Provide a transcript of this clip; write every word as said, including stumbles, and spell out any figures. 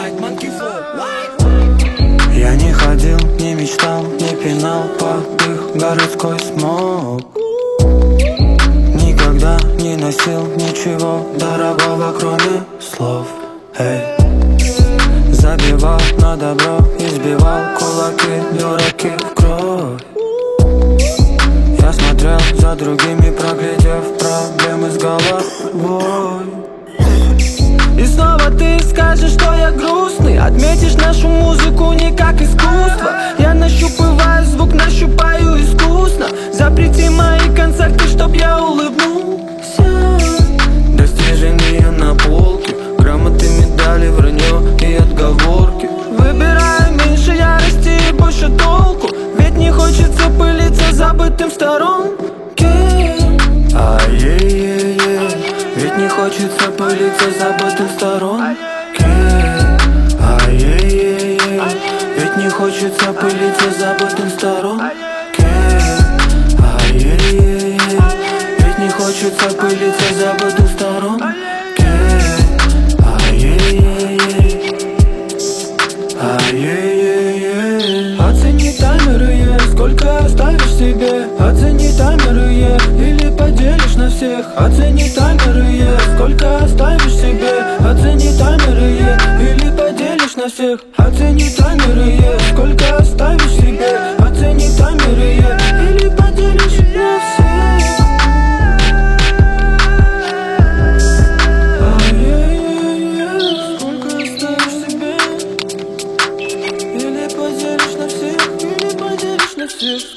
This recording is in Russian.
White Monkey Flow. Я не ходил, не мечтал, не пинал под их городской смог. Никогда не носил ничего дорогого, кроме слов. Эй. Забивал на добро, избивал кулаки, дураки в кровь. Я смотрел за другими, проглядев проблемы с головой. И снова ты скажешь, что я грустный, отметишь нашу музыку не как искусство. Я нащупываю звук, нащупаю искусно. Запрети мои концерты, чтоб я улыбнулся. Достижения на полке, грамоты, медали, вранье и отговорки. Выбираю меньше ярости и больше толку, ведь не хочется пылиться забытым в сторонке. Ай-е-е-е, ведь не хочется пылиться забытым в сторонке. Ай-е-е-е, ведь не хочется пылиться забытым в сторонке. Ай-е-е-е, ведь не хочется пылиться забытым в сторонке. Ай-е-е-е, ай-е-е-е. Оцени таймеры, е, сколько оставишь себе. Оцени таймеры, е, или поделишь на всех. Оцени таймеры, е, сколько оставишь себе. Оцени таймеры, е, или поделишь на всех. Оцени таймеры, е, сколько оставишь себе. Оцени таймеры, е, или поделишь на всех. Ай-яй-яй-яй, сколько оставишь себе. Или поделишь на всех, или поделишь на всех.